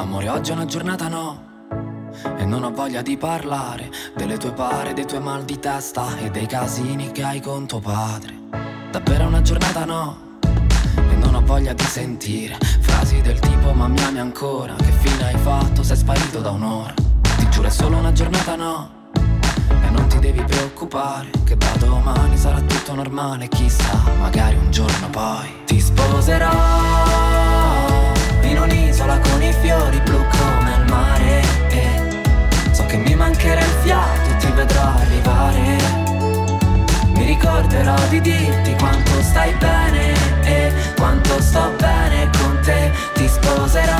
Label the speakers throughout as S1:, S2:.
S1: Amore, oggi è una giornata no, e non ho voglia di parlare delle tue pare, dei tuoi mal di testa e dei casini che hai con tuo padre. Davvero è una giornata no, e non ho voglia di sentire frasi del tipo ma mi ami ancora, che fine hai fatto, sei sparito da un'ora. Ti giuro è solo una giornata no, e non ti devi preoccupare, che da domani sarà tutto normale. Chissà, magari un giorno poi ti sposerò in un'isola con i fiori blu come il mare, e so che mi mancherà il fiato e ti vedrò arrivare. Mi ricorderò di dirti quanto stai bene e quanto sto bene con te. Ti sposerò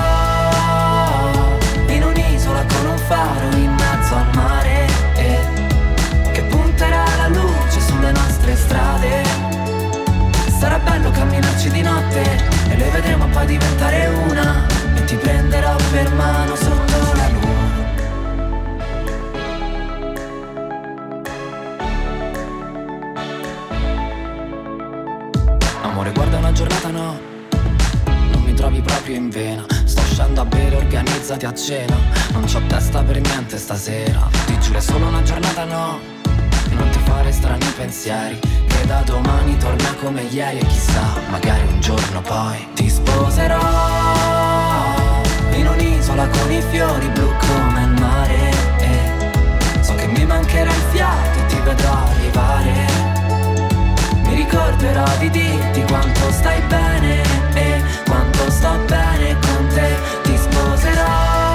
S1: in un'isola con un faro in mezzo al mare, che punterà la luce sulle nostre strade. Sarà bello camminarci di notte e le vedremo poi diventare una, e ti prenderò per mano sotto la luna. Amore, guarda una giornata no, non mi trovi proprio in vena. Sto uscendo a bere, organizzati a cena. Non c'ho testa per niente stasera. Ti giuro è solo una giornata no, non ti fare strani pensieri, che da domani torna come ieri. E chissà, magari un giorno poi ti sposerò in un'isola con i fiori blu come il mare, e so che mi mancherà il fiato e ti vedrò arrivare. Mi ricorderò di dirti quanto stai bene e quanto sto bene con te. Ti sposerò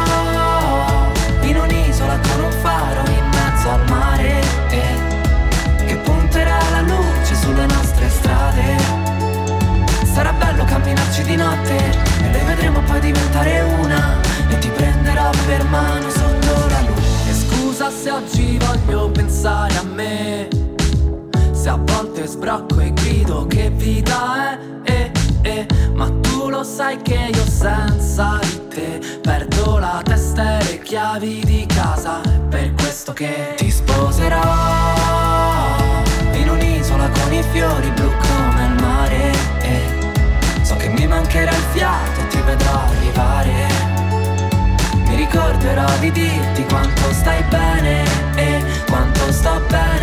S1: in un'isola con un faro in mezzo al mare, che punterà la luce sulle nostre strade. Sarà bello camminarci di notte e le vedremo poi diventare una, e ti prenderò per mano sotto la luna. E scusa se oggi voglio pensare a me, se a volte sbrocco e grido che vita è, ma tu lo sai che io senza di te perdo la testa e le chiavi di casa. È per questo che ti sposerò in un'isola con i fiori blu come il mare, so che mi mancherà il fiato e ti vedrò arrivare. Mi ricorderò di dirti quanto stai bene e quanto sto bene